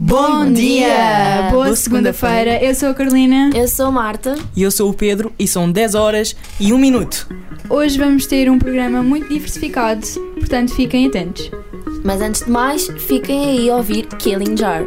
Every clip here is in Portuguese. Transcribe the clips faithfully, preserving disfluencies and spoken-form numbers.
Bom dia! Boa segunda-feira, eu sou a Carolina. Eu sou a Marta. E eu sou o Pedro e são dez horas e um minuto. Hoje vamos ter um programa muito diversificado, portanto fiquem atentos. Mas antes de mais, fiquem aí a ouvir Killing Jar.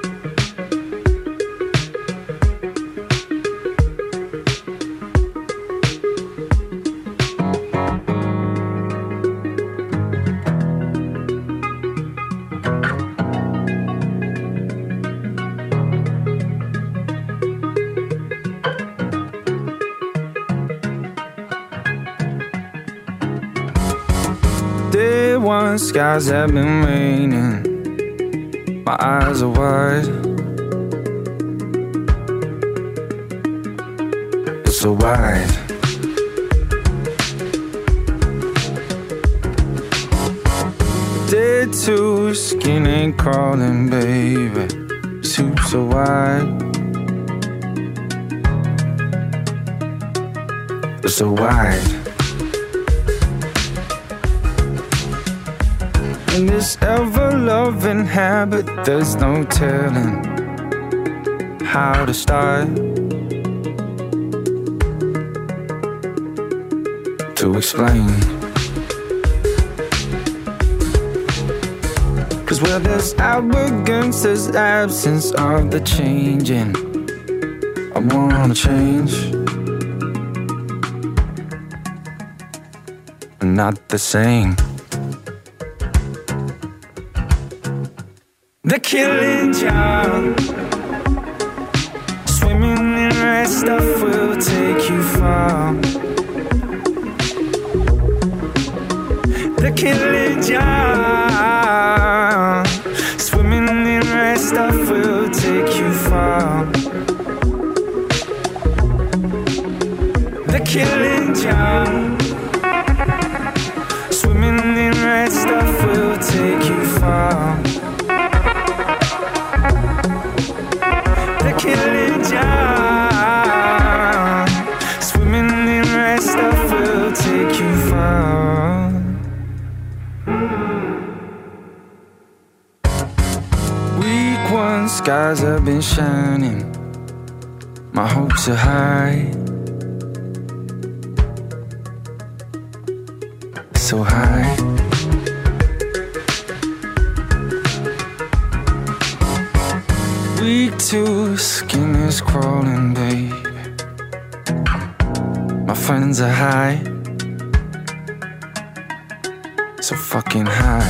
Day one, skies have been raining. My eyes are wide. It's so wide. Day two, skin ain't crawling, baby. Suit so wide. It's so wide. In this ever-loving habit, there's no telling how to start to explain. Cause where there's arrogance, there's absence of the changing. I wanna change, but not the same. The killing jar, swimming in red stuff will take you far. The killing jar, swimming in red stuff will take you far. The killing jar, swimming in red stuff will take you far. Killing jar, swimming in red stuff will take you far. Week one, skies have been shining. My hopes are high, so high. Week two, skin is crawling, babe. My friends are high, so fucking high.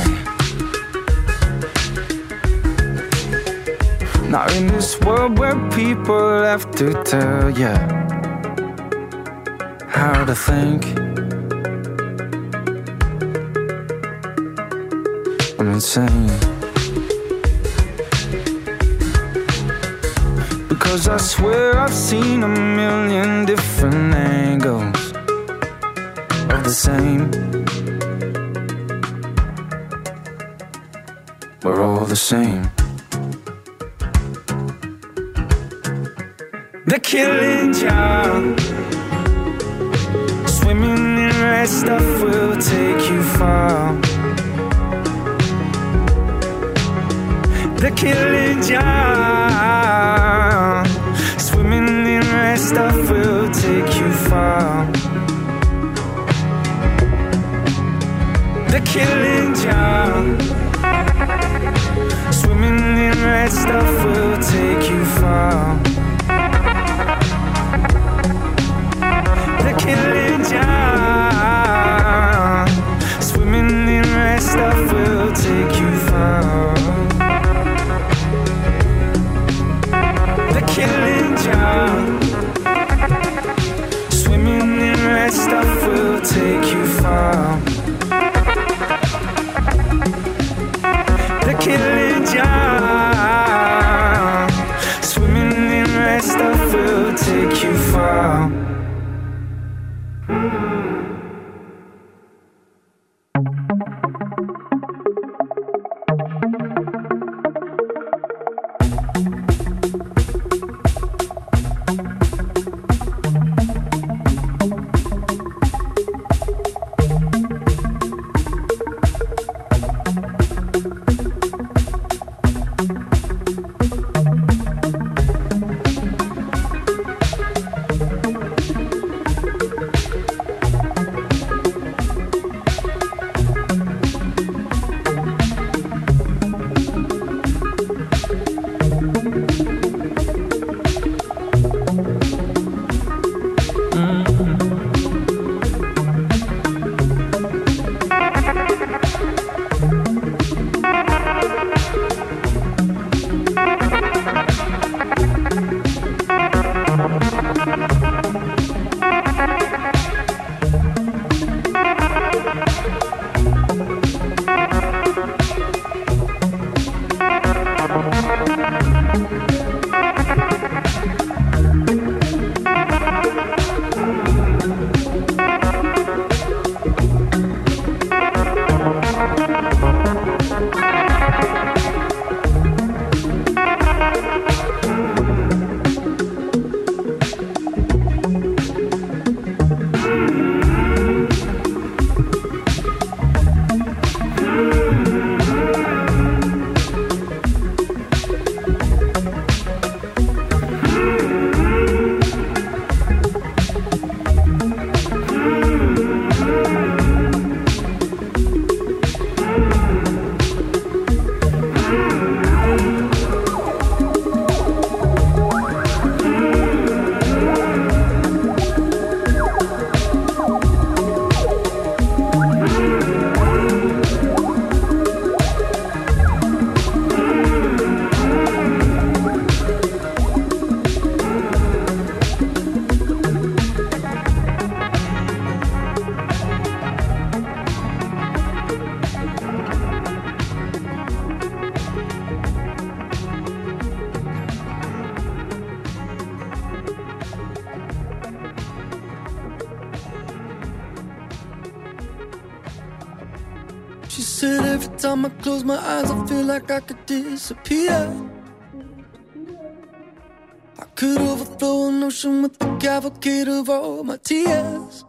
Not in this world where people have to tell ya how to think. I'm insane. Cause I swear I've seen a million different angles of the same. We're all the same. The killing jar, swimming in red stuff will take you far. The killing jar, swimming in red stuff will take you far. The killing jar, swimming in red stuff will take you far. The killing jar, swimming in red stuff will take you far. The killing jar, swimming in red stuff will take you far. The killing jar, She said every time I close my eyes I feel like I could disappear. I could overthrow an ocean with the cavalcade of all my tears.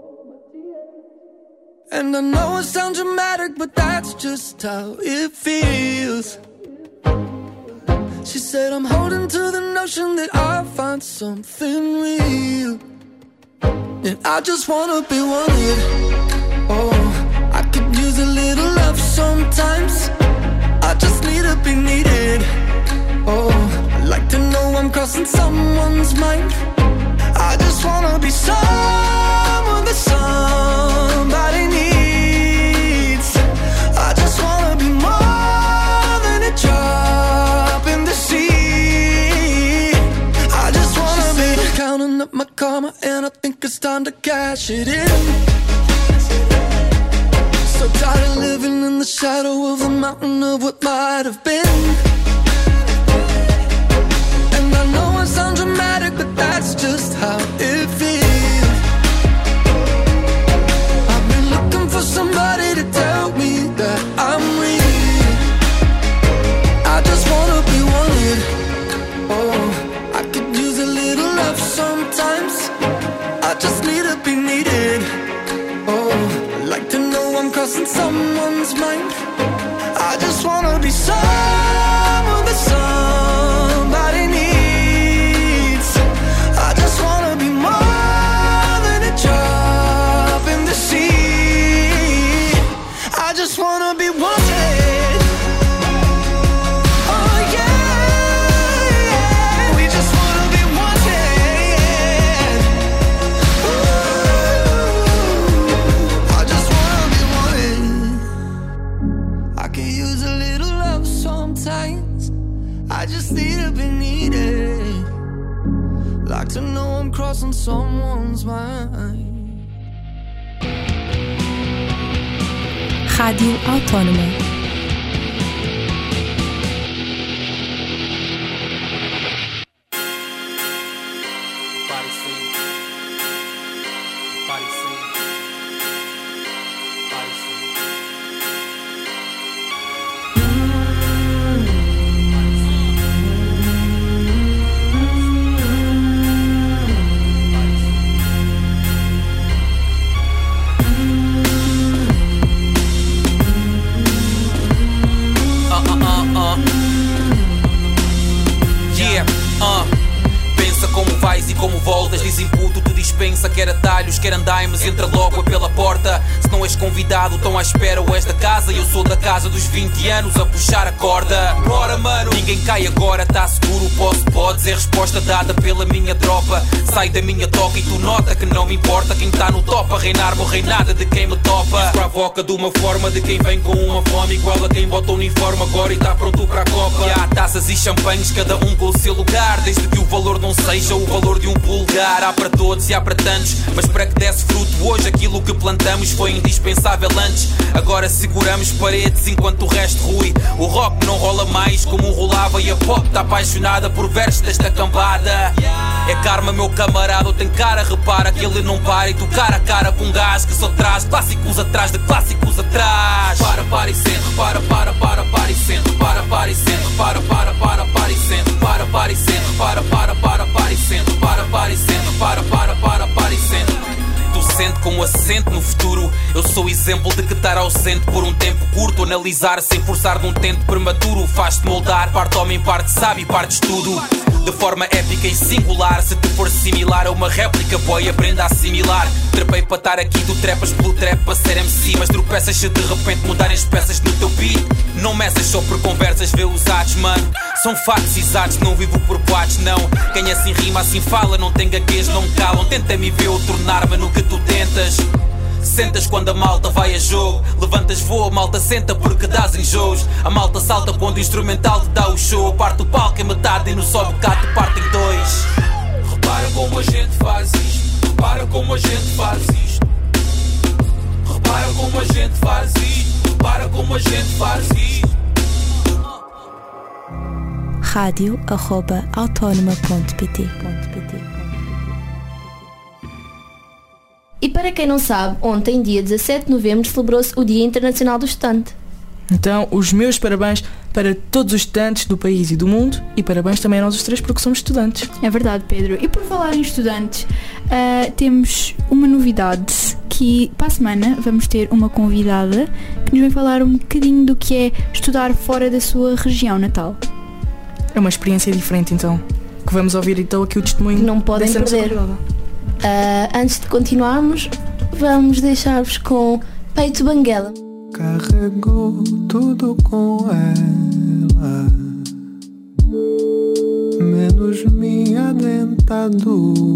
And I know it sounds dramatic, but that's just how it feels. She said I'm holding to the notion that I'll find something real. And I just wanna be wanted. Oh, I could use a little love sometimes. I just need to be needed. Oh, I like to know I'm crossing someone's mind. I just wanna be someone that somebody needs. I just wanna be more than a drop in the sea. I just wanna be counting up my karma, and I think it's time to cash it in. So tired of living in the shadow of the mountain of what might have been. And I know it sounds dramatic, but that's just how it feels. I've been looking for somebody to tell me that I'm real. I just wanna be wanted. Oh, I could use a little love sometimes. I just need to be needed. Oh, I like to know I'm crossing someone's mind. I just wanna be someone that somebody needs. I just wanna be more than a drop in the sea. I just wanna be wanted. Oh yeah, yeah. We just wanna be wanted. Ooh, I just wanna be wanted. I could use a little love sometimes. I just need to be needed. Like to know I'm crossing someone's mind. Rádio Autónoma. Dizem puto, tu dispensa, quer atalhos, quer andaimes, entra logo é pela porta. Se não és convidado, estão à espera ou és da casa. Eu sou da casa dos vinte anos a puxar a corda. Bora mano, ninguém cai agora, tá seguro, posso, podes. É resposta dada pela minha tropa. Sai da minha toca e tu nota que não me importa quem tá no top a reinar, vou reinar de quem me topa. Isso provoca de uma forma de quem vem com uma fome igual a quem bota o uniforme agora e tá pronto para a copa. E há taças e champanhes, cada um com o seu lugar, desde que o valor não seja o valor de um pulo lugar há para todos e há para tantos, mas para que desse fruto hoje aquilo que plantamos foi indispensável antes. Agora seguramos paredes enquanto o resto rui. O rock não rola mais como rolava e a pop está apaixonada por versos desta cambada. É karma, meu camarada, tem cara, repara que ele não para. E tu cara a cara com um gás que só traz clássicos atrás de clássicos atrás. Para, para e sente, para, para, para, para e sente. Para, para e sente, para, para, para, para e sente. Para, para e sente, para, para, para, para e sente. Para, para e sente, para, para, para, para e sente. Sente com acento no futuro. Eu sou exemplo de que estar ausente por um tempo curto, analisar sem forçar de um tento prematuro, faz-te moldar, parte homem, parte sábio, parte estudo. De forma épica e singular, se te for similar a uma réplica, boy, aprenda a assimilar. Trepei para estar aqui, tu trepas pelo trap para ser M C, mas tropeças se de repente mudarem as peças no teu beat. Não meças só por conversas, vê os atos, mano. São factos exatos, não vivo por boatos, não. Quem assim rima, assim fala, não tem gaguez, não calam. Tenta-me ver eu tornar-me no que tu tentas. Sentas quando a malta vai a jogo, levantas voa, a malta senta porque dás enjoos. A malta salta quando o instrumental te dá o show. Parte o palco em metade e no só bocado parte em dois. Repara como a gente faz isto, repara como a gente faz isto. Repara como a gente faz isto, repara como a gente faz isto. rádio arroba autónoma ponto pt. E para quem não sabe, ontem, dia dezassete de novembro, celebrou-se o Dia Internacional do Estudante. Então, os meus parabéns para todos os estudantes do país e do mundo, e parabéns também a nós os três porque somos estudantes. É verdade, Pedro. E por falar em estudantes, uh, temos uma novidade, que para a semana vamos ter uma convidada que nos vai falar um bocadinho do que é estudar fora da sua região natal. É uma experiência diferente, então, que vamos ouvir então aqui o testemunho. Não podem dessa nossa perder. convidada. Uh, antes de continuarmos, vamos deixar-vos com Peito Banguela. Carregou tudo com ela, menos minha dentadura.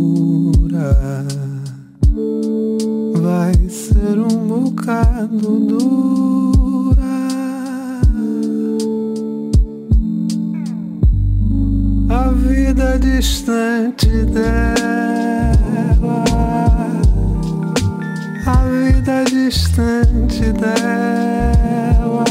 Vai ser um bocado dura. A vida distante dela, a vida distante dela,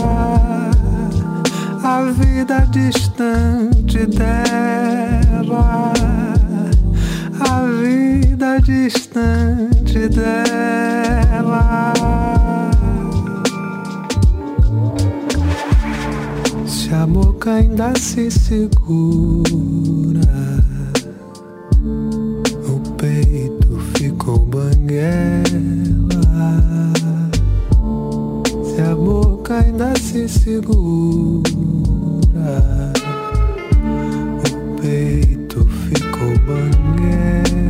a vida distante dela, a vida distante dela. Se a boca ainda se segura, o peito ficou banguela. Se a boca ainda se segura, o peito ficou banguela.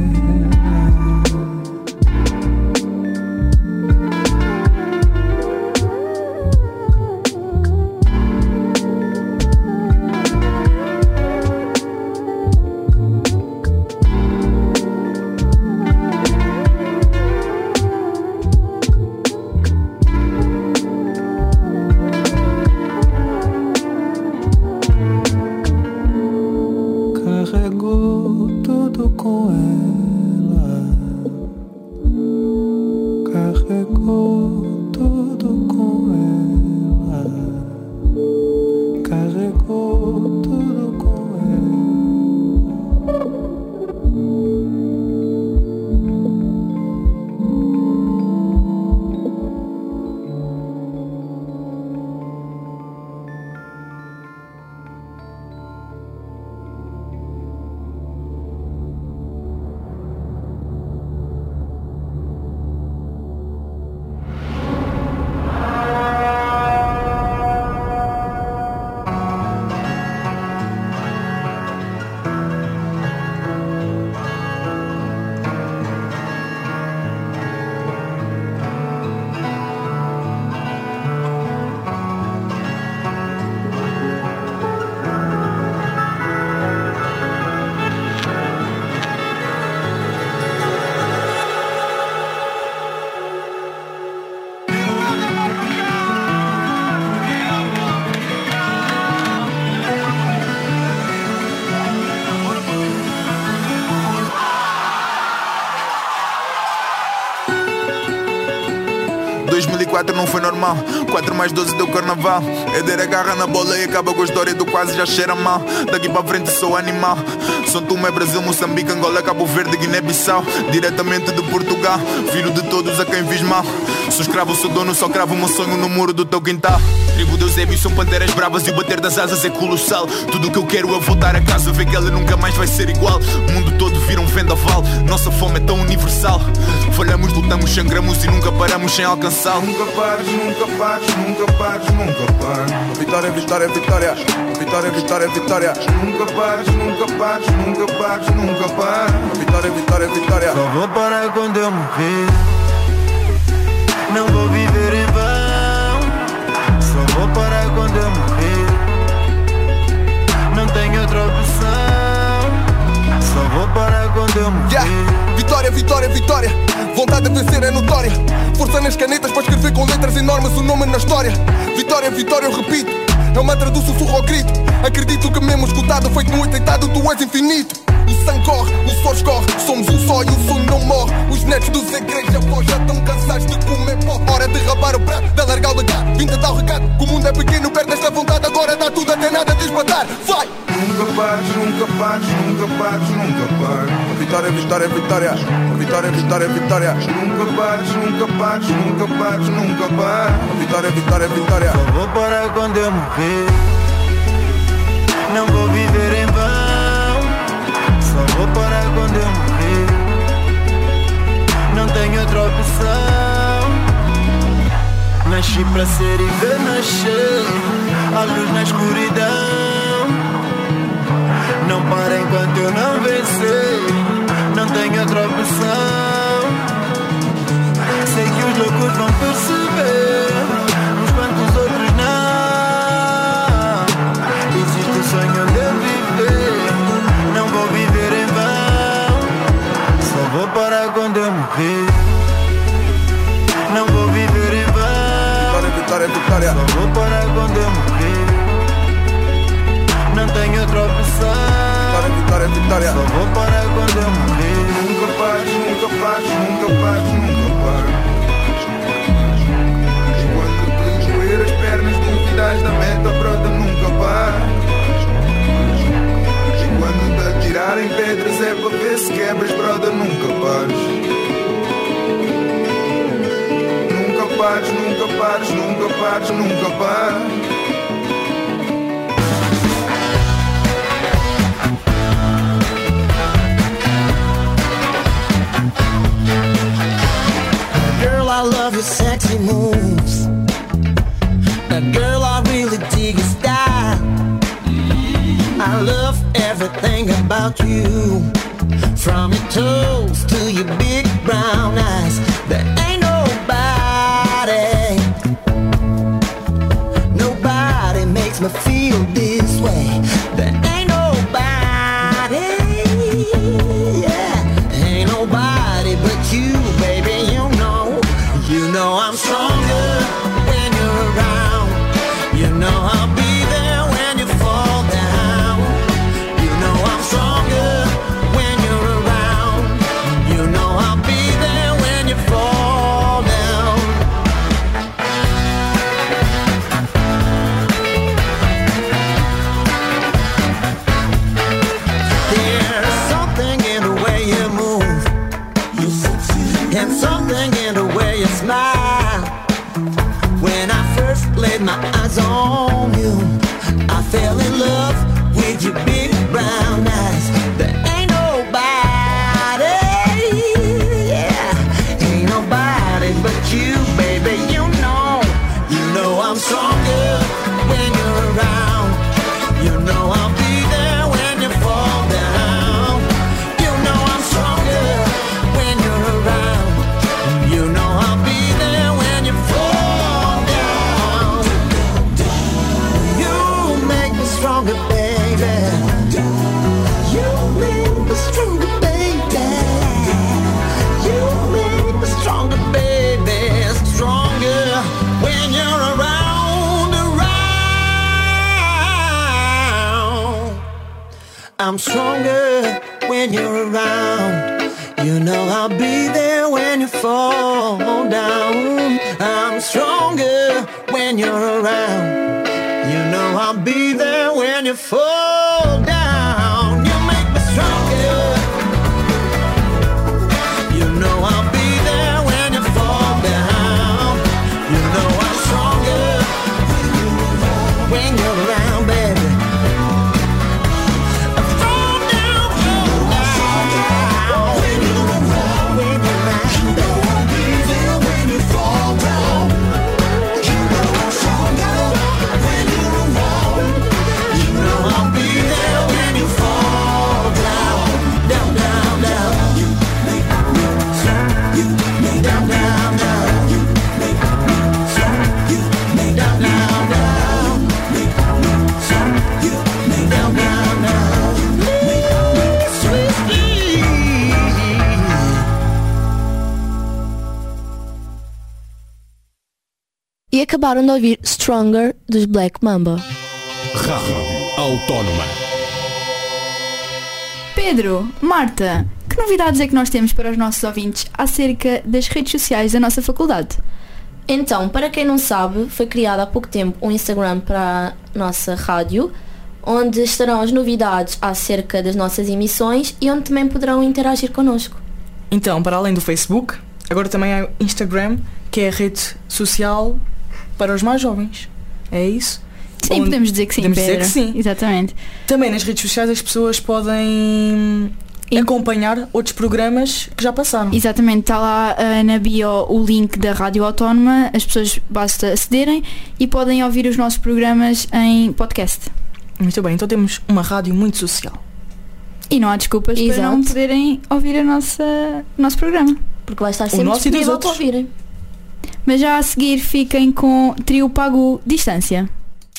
dois mil e quatro não foi normal. Quatro mais doze deu carnaval. Éder agarra na bola e acaba com a história do quase já cheira mal. Daqui para frente sou animal. São Tomé, Brasil, Moçambique, Angola, Cabo Verde, Guiné-Bissau. Diretamente de Portugal, filho de todos a quem fiz mal. Sou escravo, sou dono, só cravo o meu sonho no muro do teu quintal. Tribo de Eusébio são panteras bravas e o bater das asas é colossal. Tudo o que eu quero é voltar a casa, ver que ela nunca mais vai ser igual. O mundo todo vira um vendaval, nossa fome é tão universal. Falhamos, lutamos, sangramos e nunca paramos sem alcançá-lo. Nunca pares, nunca pares, nunca pares, nunca pares. Vitória, vitória, vitória. Vitória, vitória, vitória. Nunca pares, nunca pares, nunca pares, nunca pares. Vitória, vitória, vitória. Só vou parar quando eu morrer. Não vou viver em vão. Só vou parar quando eu morrer. Não tenho outra opção. Só vou parar quando eu morrer. Yeah. Vitória, vitória, vitória. Vontade de vencer é notória. Força nas canetas para escrever com letras enormes o nome na história. Vitória, vitória, eu repito. É o mantra do sussurro ao grito. Acredito que mesmo escutado, feito no deitado, tu és infinito. O sangue corre, o suor escorre. Somos um só e o sonho não morre. Os netos dos igrejas avós já estão cansados de comer pó. Hora de rabar o prato, de alargar o legado. Vim te dar o recado, que o mundo é pequeno, perde esta vontade. Agora dá tudo até nada de espantar. Vai! Nunca pares, nunca pares, nunca pares, nunca pares. Vitória, vitória, vitória. Vitória, vitória, vitória. Nunca pares, nunca pares, nunca pares, nunca pares. Vitória, vitória, vitória. Só vou parar quando eu morrer. Não vou viver em vão. Só vou parar quando eu morrer. Não tenho outra opção. Nasci para ser e ver nascer a luz na escuridão. Não para enquanto eu não vencer. Não tenho outra opção. Sei que os loucos vão perceber, uns quantos outros não. Existe o sonho de eu viver. Não vou viver em vão. Só vou parar quando eu morrer. Não vou viver em vão. Vitória, vitória, vitória. Só vou parar quando eu morrer. Não tenho outra opção. Vitória, vitória, vitória. Só vou parar quando eu morrer. Nunca pares, nunca pares, nunca pares, nunca pares. Quando te doer as pernas, duvidas da meta, brota, nunca pares. E quando te atirarem pedras é para ver se quebras, brota, nunca pares. Nunca pares, nunca pares, nunca pares, nunca pares. I love your sexy moves. Now, girl, I really dig your style. I love everything about you, from your toes to your big brown eyes. There ain't nobody, nobody makes me feel this way. There ain't nobody, yeah, ain't nobody but you, baby, you know. You know I'm stronger when you're around. You know I'll be there when you fall down. You know I'm stronger when you're around. You know I'll be there when you fall down. There's something in the way you move, and something in the way you smile. When I first laid my eyes on you, I fell in love with your big brown eyes. There ain't nobody, yeah, ain't nobody but you, baby, you know. You know I'm stronger when you're around. You know I'll be there when you fall down. You know I'm stronger when you're around. You know I'll be there when you fall down. You make me stronger, baby. You make me stronger, baby. You make me stronger, baby. Stronger when you're around, around. I'm stronger when you're around. You know I'll be there when you fall down. I'm stronger when you're around. You know I'll be there when you fall down. You make me stronger. You know I'll be there when you fall down. You know I'm stronger when you're around, baby. E acabaram de ouvir Stronger dos Black Mamba. Rádio Autónoma. Pedro, Marta, que novidades é que nós temos para os nossos ouvintes acerca das redes sociais da nossa faculdade? Então, para quem não sabe, foi criado há pouco tempo um Instagram para a nossa rádio, onde estarão as novidades acerca das nossas emissões e onde também poderão interagir connosco. Então, para além do Facebook, agora também há o Instagram, que é a rede social para os mais jovens. É isso? Sim, Onde podemos dizer que sim, podemos Pedro. dizer que sim. Exatamente. Também nas redes sociais as pessoas podem acompanhar outros programas que já passaram. Exatamente, está lá uh, na bio o link da Rádio Autónoma, as pessoas basta acederem e podem ouvir os nossos programas em podcast. Muito bem, então temos uma rádio muito social. E não há desculpas Exato. para não poderem ouvir a nossa, o nosso programa. Porque vai estar sempre nosso e dos disponível para outros. ouvirem. Mas já a seguir fiquem com Trio Pagu Distância.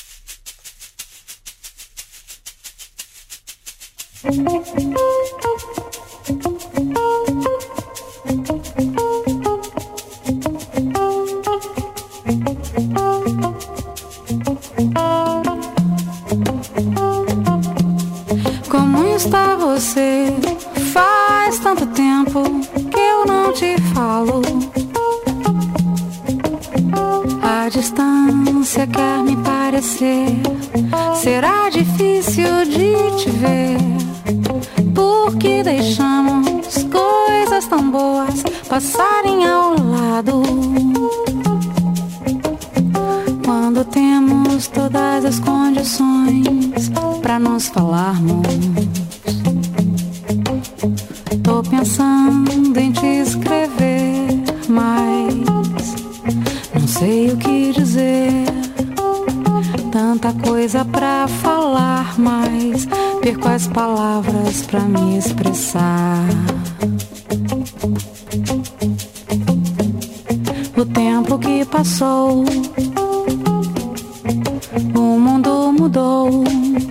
Como está você? Faz tanto tempo que eu não te falo. A distância quer me parecer. Será difícil de te ver, porque deixamos coisas tão boas passarem ao lado. Quando temos todas as condições pra nos falarmos, tô pensando em te escrever, mas não sei o que dizer. Tanta coisa pra falar, mas perco as palavras pra me expressar. O tempo que passou, o mundo mudou.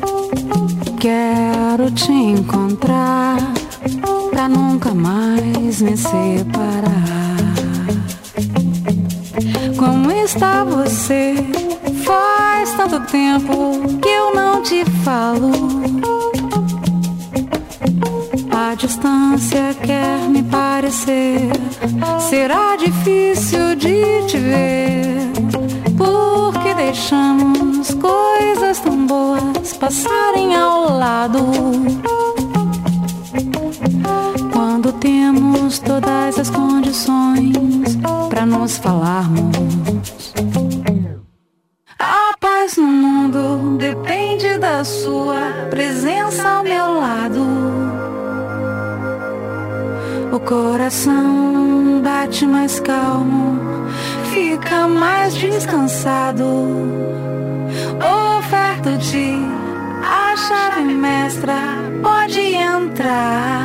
Quero te encontrar pra nunca mais me separar. Como está você? Faz tanto tempo que eu não te falo. A distância quer me parecer. Será difícil de te ver, porque deixamos coisas tão boas passarem ao lado. Quando temos todas as condições pra nos falarmos. A paz no mundo depende da sua presença ao meu lado. O coração bate mais calmo, fica mais descansado. Oferto-te a chave mestra, pode entrar.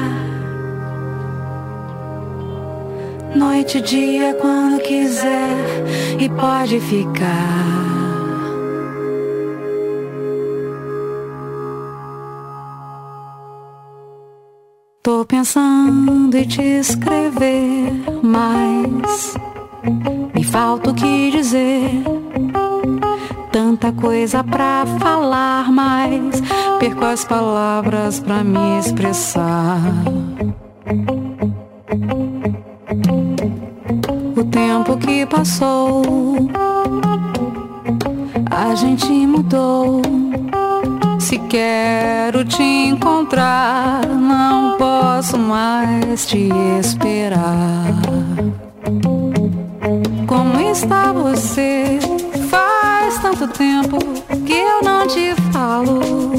Noite e dia quando quiser, e pode ficar. Tô pensando em te escrever, mas me falta o que dizer. Tanta coisa pra falar, mas perco as palavras pra me expressar. tempo que passou, a gente mudou. Se quero te encontrar, não posso mais te esperar. Como está você? Faz tanto tempo que eu não te falo.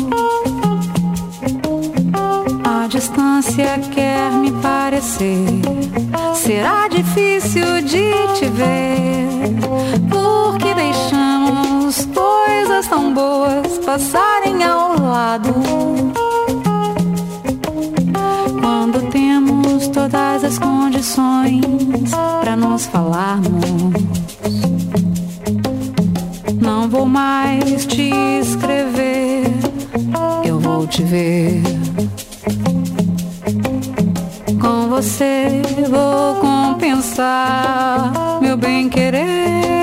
A distância quer me parecer. Será difícil de te ver, porque deixamos coisas tão boas passarem ao lado. Quando temos todas as condições pra nos falarmos, não vou mais te escrever, eu vou te ver. Com você vou compensar meu bem-querer.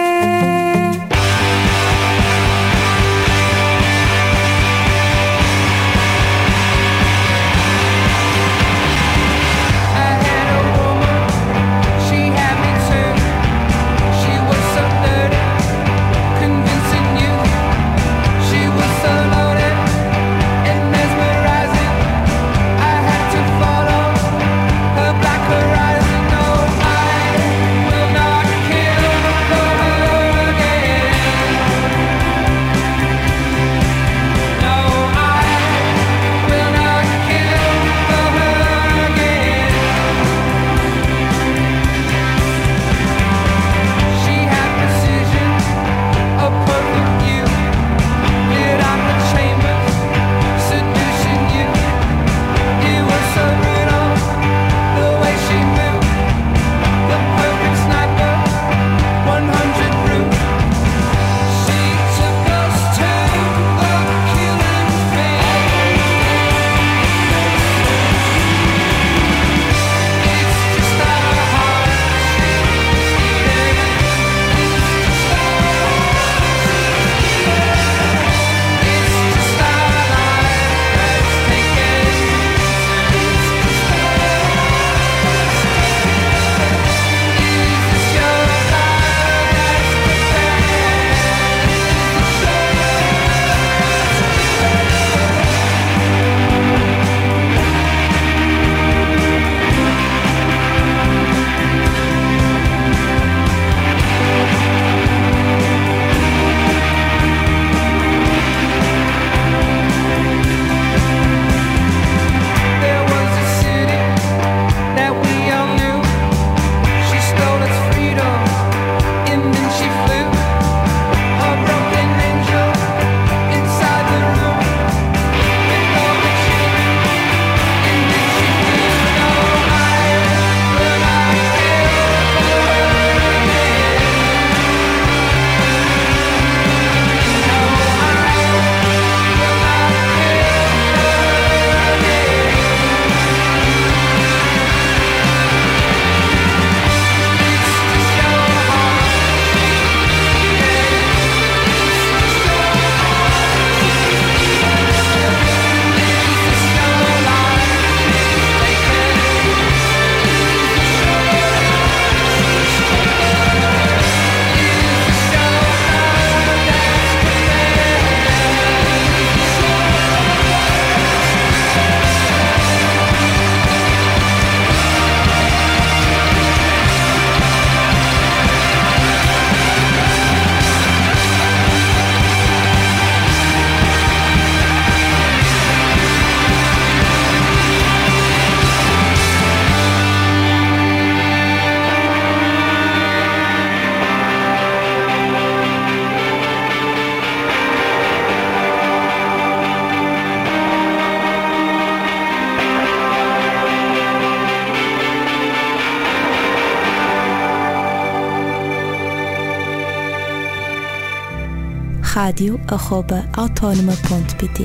rádio arroba autónoma ponto pt.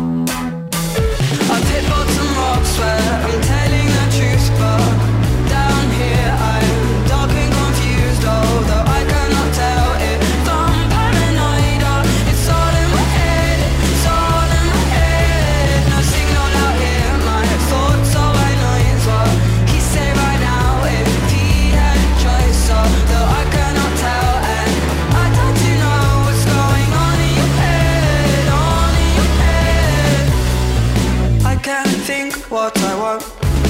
Down what I want.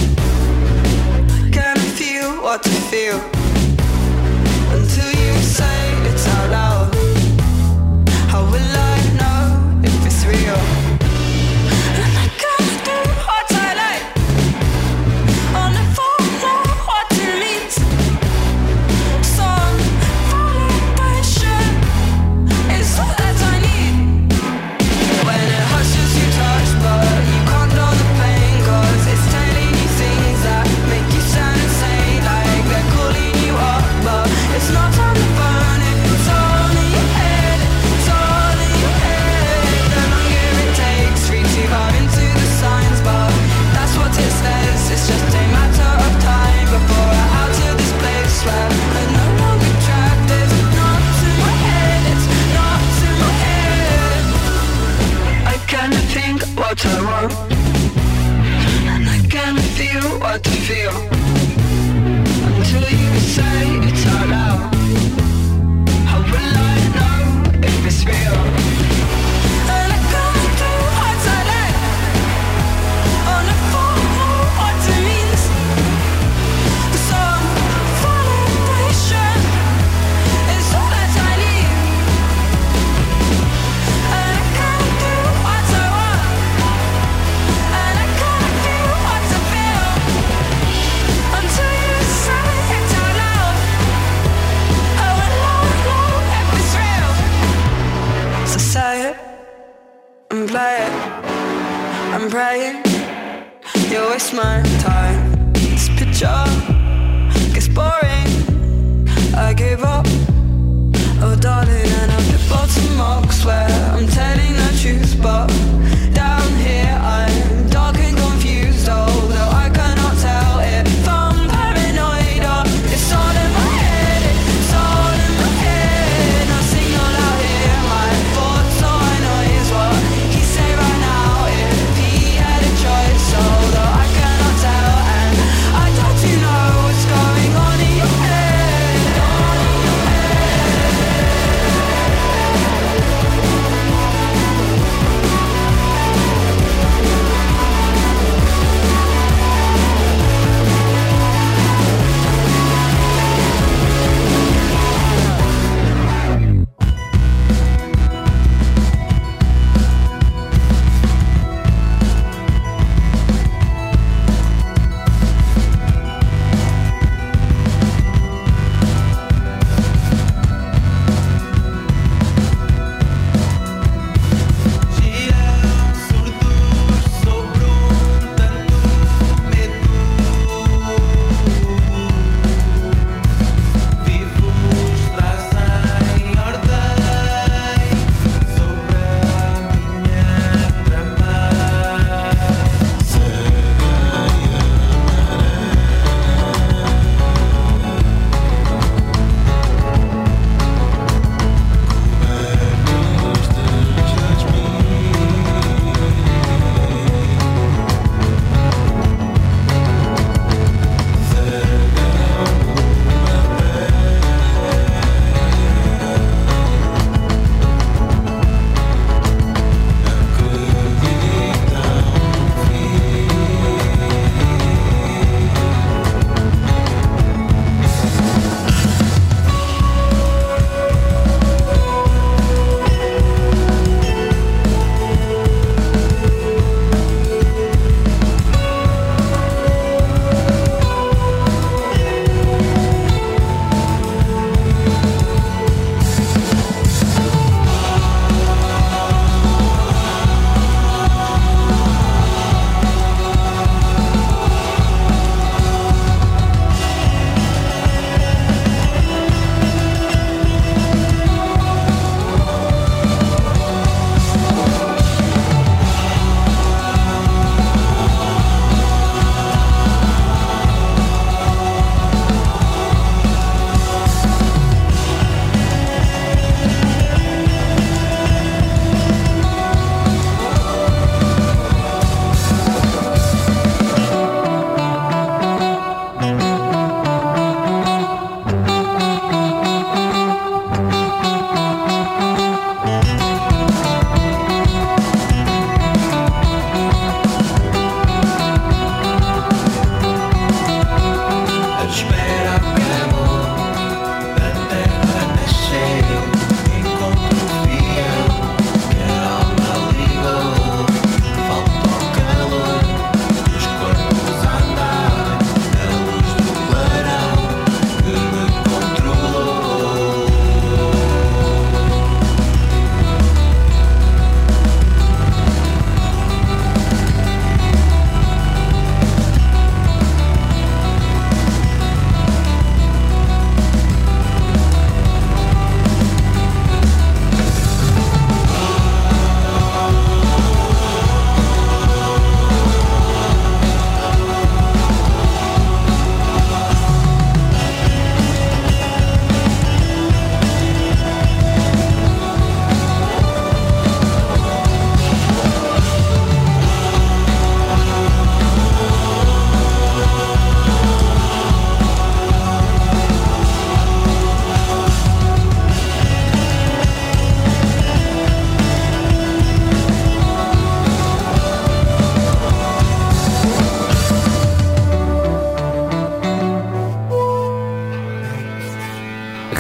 Can I feel what I feel? Until you say it out loud. How will I know if it's real? And I can't do what I like. I'll never know what it means. Some validation is all that I need. When it hushes you touch, but you can't know the pain, 'cause it's telling you things that make you sound insane, like they're calling you up, but it's not time to burn it. It's all in your head, it's all in your head. The longer it takes, reach too far into the signs, but that's what it says. It's just a matter of time before I'm out of this place where I'm no longer trapped. It's not in my head, it's not in my head. I cannot think what I want, and I cannot feel what I feel until you say it out loud. How will I know if it's real? And I can't do what I like. I'll never know what it means. Some validation is all that I need. And I can't do what I want. And I can't feel what I feel until you say it out loud. How will I know if it's real? So say it and play it. I'm praying you waste my time. This picture gets boring. I give up, oh darling, and I've hit bottom marks where I'm telling the truth, but down here I'm dark and confused, although I cannot tell if I'm paranoid or it's all in my head. It's all in my head. I sing all out here, my thoughts, all I know is what he say right now. If he had a choice, although I cannot tell, and I don't you know what's going on in your head. On in your head.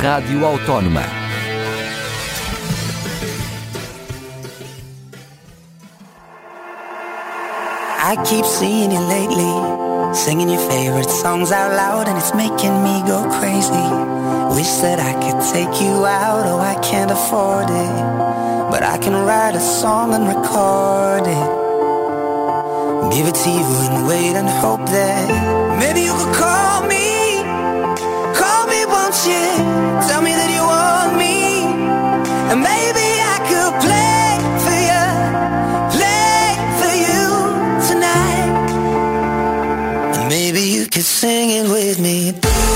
Rádio Autónoma. I keep seeing you lately, singing your favorite songs out loud, and it's making me go crazy. Wish that I could take you out, oh I can't afford it, but I can write a song and record it, give it to you and wait and hope that maybe you could call me, call me won't you, tell me that you want me, and maybe I could play for you, play for you tonight, and maybe you could sing it with me.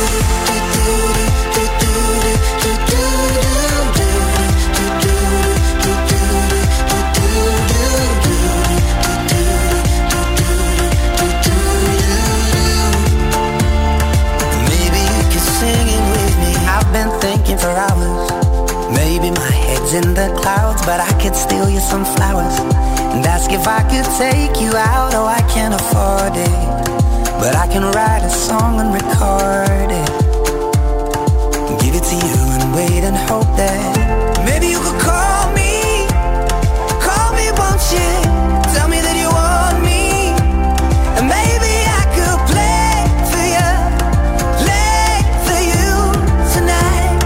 For hours, maybe my head's in the clouds, but I could steal you some flowers and ask if I could take you out. Oh, I can't afford it, but I can write a song and record it, give it to you and wait and hope that maybe you could call me, call me won't you, tell me that you want me, and maybe I could play for you, play for you tonight.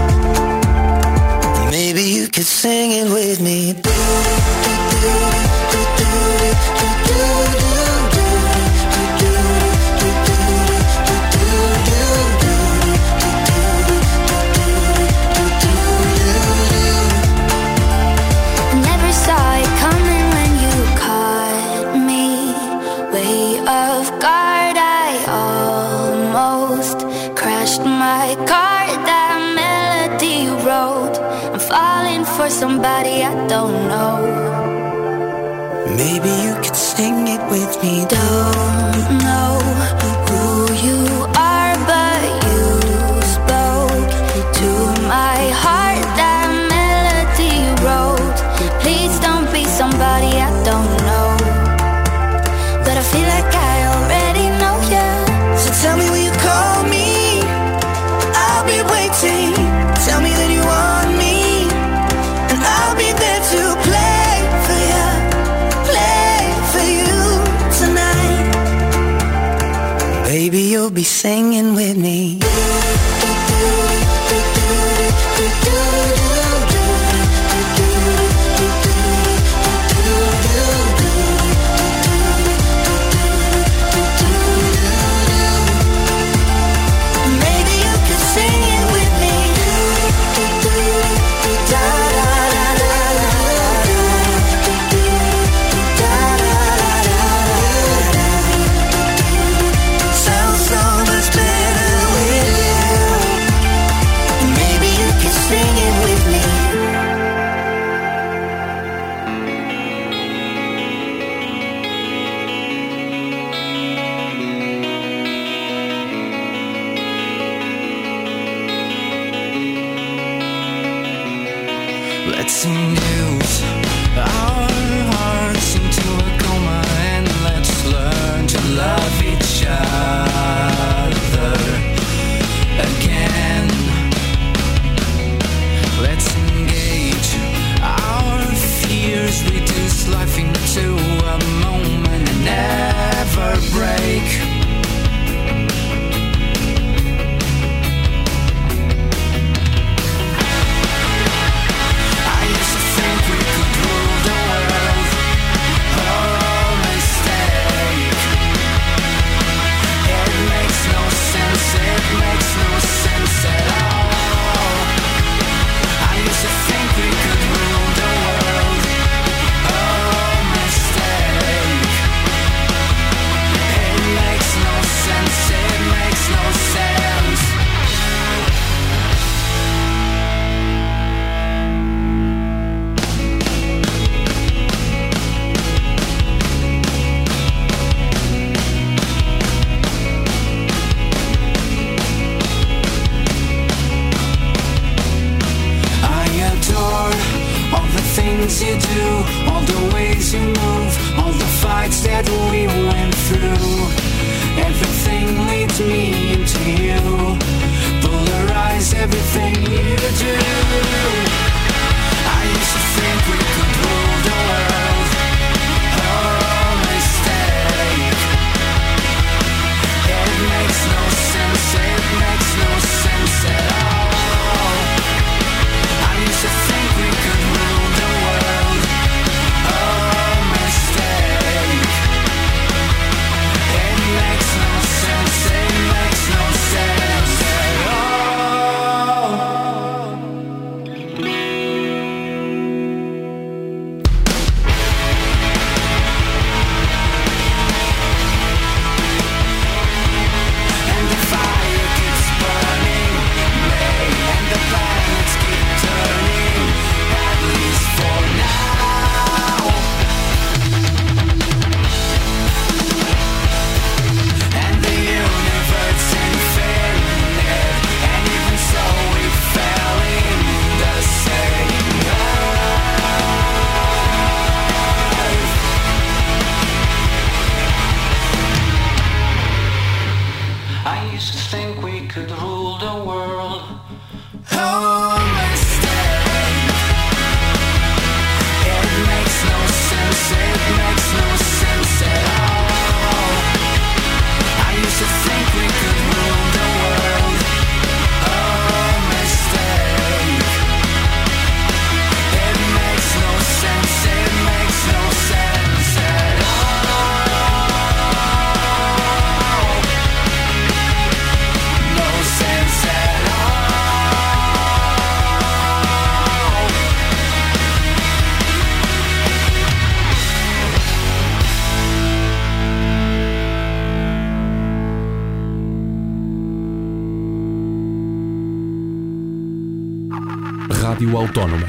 Maybe you could sing it with me. Never saw it coming when you caught me way off guard. I almost crashed my car. That melody you wrote, I'm falling for somebody I don't know. Maybe you could sing it with me. Don't know who you are, but you spoke to my heart. That melody you wrote, please don't be somebody I don't know, but I feel like I already know you. So tell me will you call me, I'll be waiting. Tell me that you want me, and I'll be there to play for you, play for you tonight. Baby, you'll be singing with me. Let's induce our hearts into a coma, and let's learn to love each other again. Let's engage our fears, reduce life into a moment and never break. things you do, all the ways you move, all the fights that we went through. Everything leads me into you, polarize everything you Rádio Autónoma.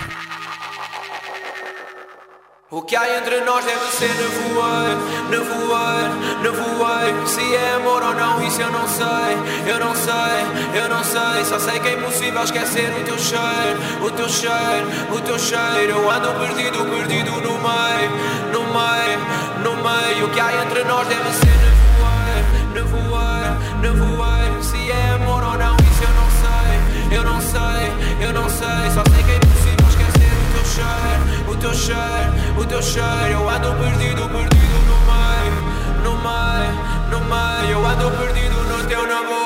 O que há entre nós deve ser nevoeiro, nevoeiro, nevoeiro. Se é amor ou não, isso eu não sei, eu não sei, eu não sei. Só sei que é impossível esquecer o teu cheiro, o teu cheiro, o teu cheiro. Eu ando perdido, perdido no meio, no meio, no meio. O que há entre nós deve ser nevoeiro, nevoeiro, nevoeiro. Se é amor ou não, isso eu não sei, eu não sei, eu não sei. Só sei que é impossível esquecer o teu cheiro, o teu cheiro, o teu cheiro. Eu ando perdido, perdido no meio, no meio, no meio. Eu ando perdido no teu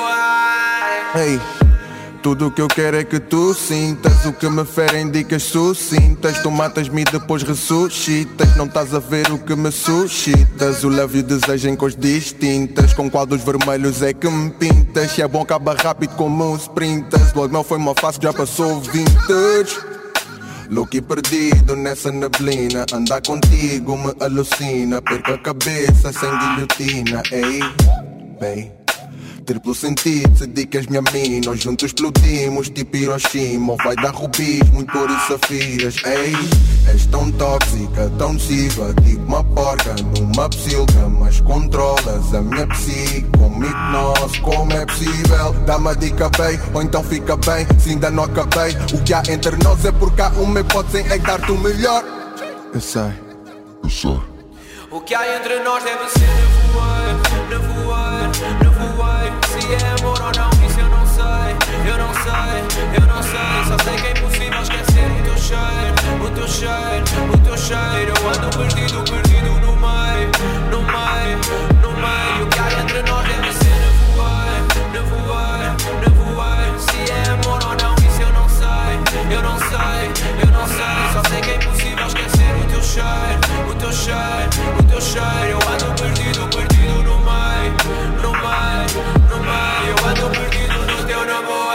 namoro. Hey, tudo o que eu quero é que tu sintas o que me fere em dicas sucintas. Tu matas-me e depois ressuscitas. Não estás a ver o que me suscitas. O love e o desejo em cores distintas. Com qual dos vermelhos é que me pintas? Se é bom acaba rápido como um sprintas. Logo não foi uma fase, já passou vintage. Louco e perdido nessa neblina. Andar contigo me alucina. Perco a cabeça sem guilhotina. Ei, bem, triplo sentido, se dicas minha mina. Nós juntos explodimos tipo Hiroshima. Ou vai dar rubis, muito ouro e safiras. Ei, és tão tóxica, tão nociva. Tipo uma porca numa psilga. Mas controlas a minha psique com hipnose, como é possível? Dá-me a dica bem, ou então fica bem. Se ainda não acabei, o que há entre nós é porque há uma hipótese em dar-te o melhor. Eu sei, eu sei. O que há entre nós deve ser nevoeiro, nevoeiro, nevoeiro. Se é amor ou não, isso eu não sei, eu não sei, eu não sei. Só sei que é impossível esquecer o teu cheiro, o teu cheiro, o teu cheiro. Eu ando perdido, perdido no meio, no meio, no meio. O que há entre nós deve ser nevoeiro, nevoeiro, nevoeiro. Se é amor ou não, isso eu não sei, eu não sei, eu não sei. Só sei que é impossível esquecer o teu cheiro, o teu cheiro, o teu cheiro. Eu ando perdido, perdido no meio, no meio, no meio. Eu ando perdido no teu namoro.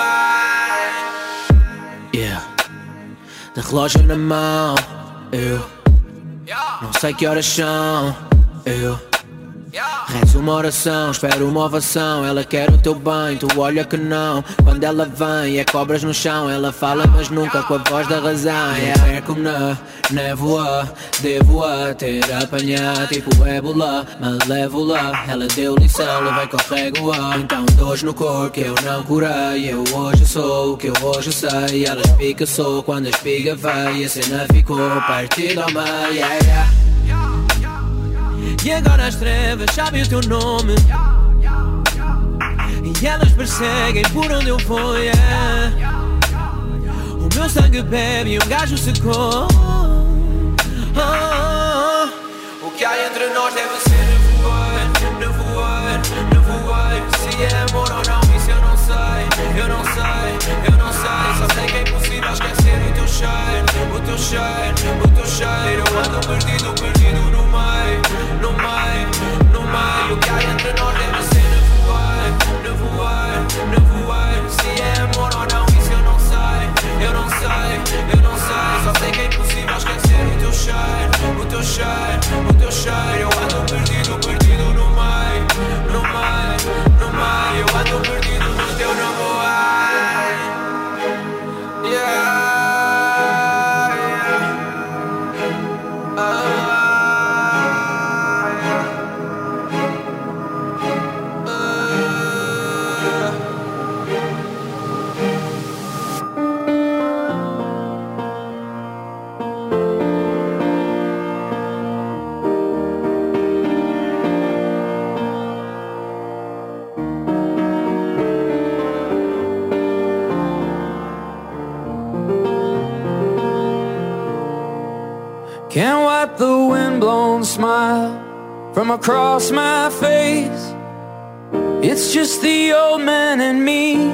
Yeah, de relógio na mão, eu não sei que horas são, eu rezo uma oração, espero uma ovação. Ela quer o teu bem, tu olha que não. Quando ela vem é cobras no chão. Ela fala mas nunca com a voz da razão. Yeah. É como na névoa, devo-a ter apanhado tipo ébola, malévola. Ela deu lição, levei carrego-a. Então dores no corpo que eu não curei. Eu hoje sou o que eu hoje sei. Ela espiga sou quando a espiga veio. A cena ficou partida ao meio. Yeah, yeah. E agora as trevas sabem o teu nome. E elas perseguem por onde eu vou, yeah. O meu sangue bebe e um gajo secou. Oh, oh, oh. O que há entre nós deve ser nevoeiro, nevoeiro, nevoeiro. Se é amor ou não, isso eu não sei, eu não sei, eu não sei. Só sei que é impossível esquecer o teu cheiro, o teu cheiro, o teu cheiro. Eu ando perdido, perdido no meio, no meio, no meio. O que há entre nós deve ser nevoeiro, nevoeiro, nevoeiro. Se é amor ou não, isso eu não sei, eu não sei, eu não sei. Só sei que é impossível esquecer o teu cheiro, o teu cheiro, o teu cheiro. Eu ando perdido, perdido no meio, no meio, no meio. Eu ando perdido no teu namoro. Yeah. Can't wipe the windblown smile from across my face. It's just the old man and me,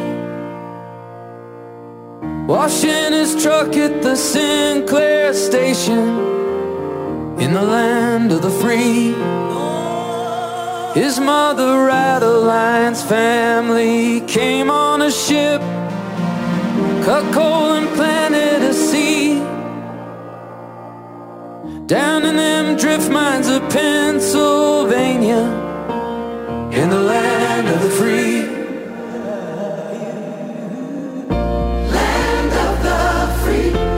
washing his truck at the Sinclair station in the land of the free. His mother, Adeline's family, came on a ship, cut coal and planted a seed down in them drift mines of Pennsylvania, in the land of the free. Land of the free.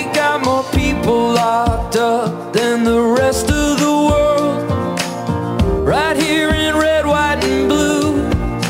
We got more people locked up than the rest of the world. Right here in red, white and blue.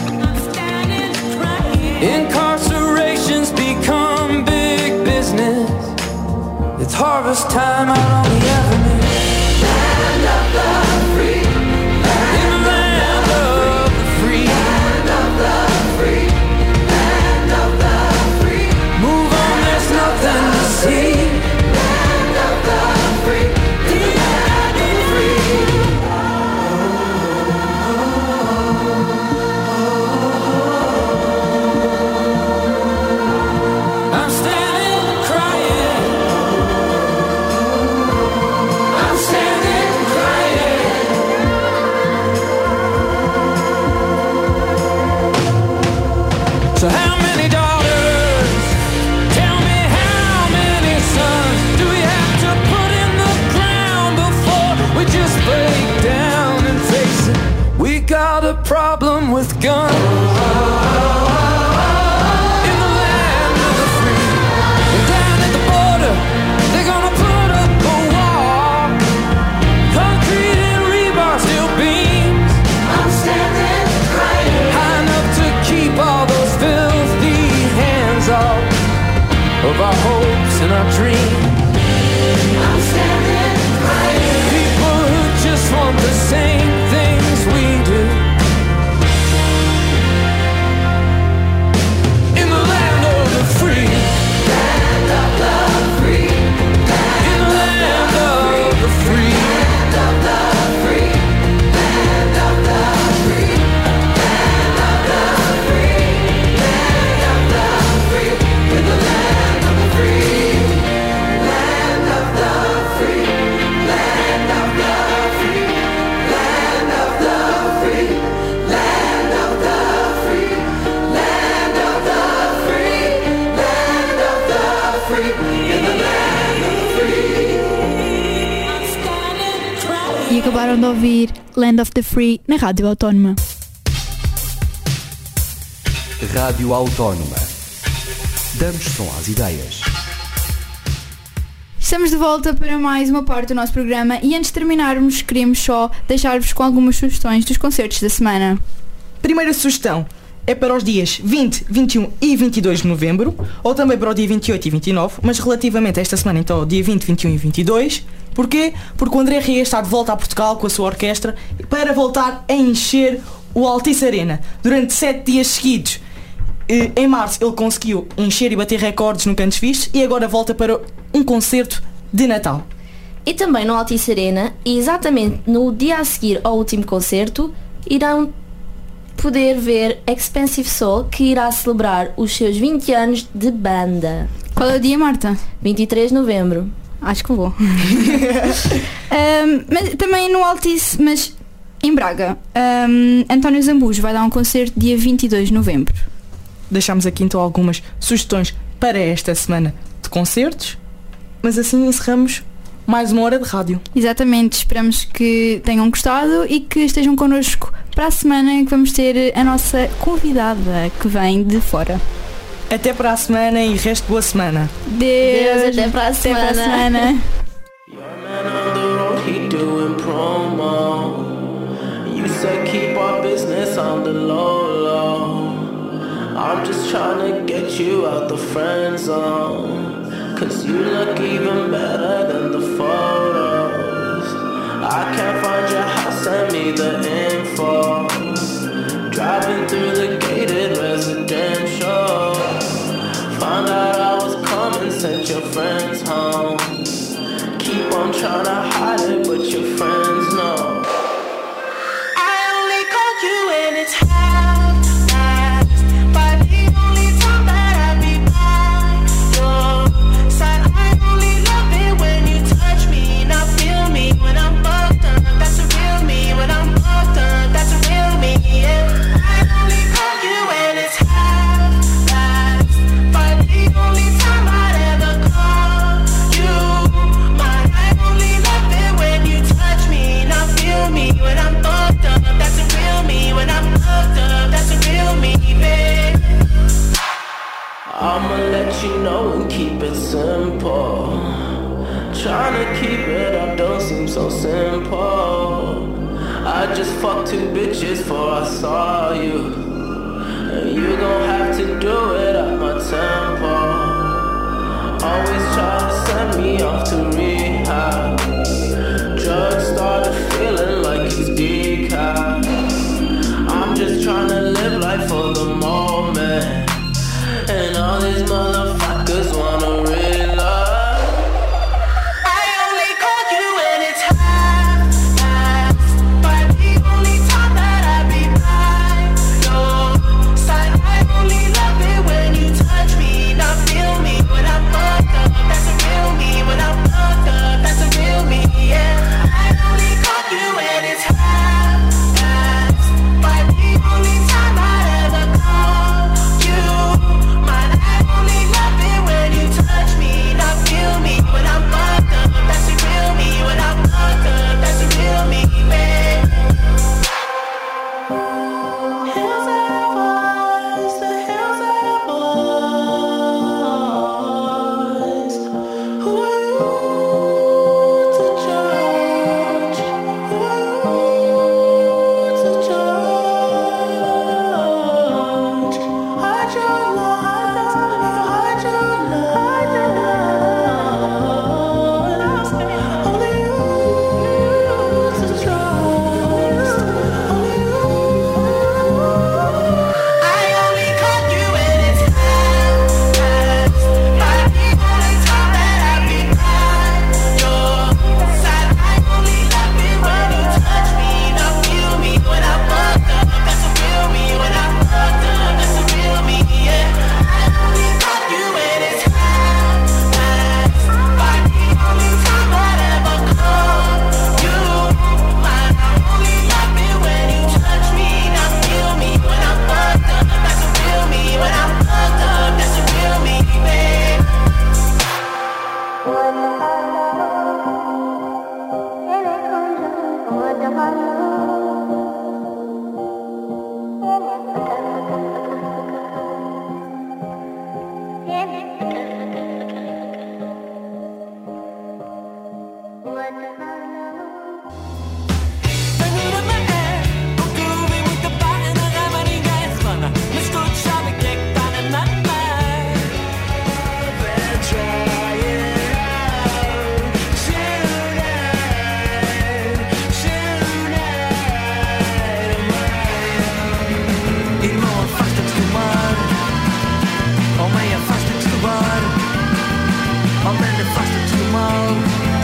Incarceration's become big business. It's harvest time out on the avenue. Land of the free. In the land of the free. Land of the free. Land of the free. Move on, there's nothing to see. Land of the free. In the land of the free. I'm standing crying. I'm standing crying. So how many daughters? Tell me how many sons do we have to put in the ground before we just break down and face it? We got a problem with guns. In the land of the free. And down at the border, they're gonna put up a wall. Concrete and rebar, steel beams. I'm standing crying. High enough to keep all those filthy hands off of our hopes and our dreams. I'm standing crying. People who just want the same things we do. In the land of the free. Land of the free. In the land of the free. Land of the free. Land of the free. Land of the free. Land of the free. In the land of the free. Land of the free. Land of the free. Land of the free. Land of the free. Land of the free. Land of the free. In the land of the free. E acabaram de ouvir Land of the Free na Rádio Autónoma. Rádio Autónoma. Damos som às ideias. Estamos de volta para mais uma parte do nosso programa e antes de terminarmos queríamos só deixar-vos com algumas sugestões dos concertos da semana. Primeira sugestão é para os dias vinte, vinte e um e vinte e dois de novembro, ou também para o dia vinte e oito e vinte e nove, mas relativamente a esta semana, então, dia vinte, vinte e um e vinte e dois. Porquê? Porque o André Ria está de volta a Portugal com a sua orquestra para voltar a encher o Altice Arena durante sete dias seguidos. Em março ele conseguiu encher e bater recordes no Cantos Vistos e agora volta para um concerto de Natal. E também no Altice Arena, e exatamente no dia a seguir ao último concerto, irão poder ver Expensive Soul, que irá celebrar os seus vinte anos de banda. Qual é o dia, Marta? vinte e três de novembro. Acho que vou. um, mas também no Altice, mas em Braga, um, António Zambujo vai dar um concerto dia vinte e dois de novembro. Deixamos aqui então algumas sugestões para esta semana de concertos, mas assim encerramos mais uma hora de rádio. Exatamente, esperamos que tenham gostado e que estejam connosco para a semana em que vamos ter a nossa convidada que vem de fora. Até para a semana e resto boa semana. Deus, Deus até para a semana. Até para a semana. I'm just trying to get you out the friend zone, 'cause you look even better than the photos. I can't find your house, send me the info. Driving through the gated residential, found out I was coming, sent your friends home. Keep on trying to hide it, but your friends know. I only call you when it's high. Touch me trying to keep it up don't seem so simple. I just fucked two bitches before I saw you, and you gon' have to do it at my tempo. Always try to send me off to rehab. Drugs started feeling like it's decaf. I'm just trying to live life for the moment, and all these motherfuckers wanna realize I only call you when it's half past, but the only time that I be by your side, I only love it when you touch me, not feel me when I'm fucked up. That's a real me when I'm fucked up. That's a real me, yeah. I only call you when it's half past, but the only time I ever call you mine. I only love it when you touch me, not feel me when I'm fucked up. That's a real me when I'm fucked up. That's a real me, babe. Hills that I was, the hills that I was. Who are you to judge? Who are you to judge? Hide your love, hide your love. Only you to trust. Only you. I only call you when it's half past, but the only time that I be by your side, I only love it when you touch me, not feel me when I'm fucked up. That's a real me when I'm fucked up. That's a real me, yeah. I only call you when it's half past, but the only time I ever call you mine. I only love it when you touch me, not feel me when I'm fucked up. That's a real me when I'm fucked up. That's a real me, babe. Mas todos sabem que é que tá na mamãe. Irmão, afasta-te do mar. Homem, afasta-te do bar. Homem, afasta-te do mal.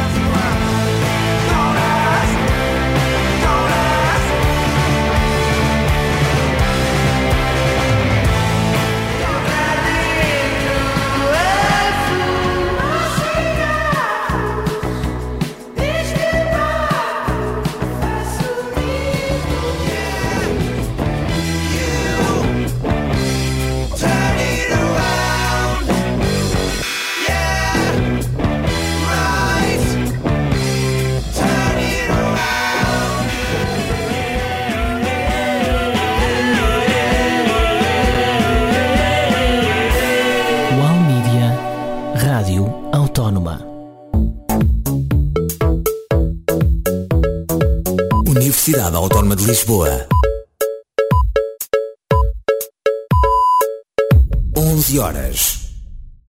Rádio Autónoma. Universidade Autónoma de Lisboa. onze horas.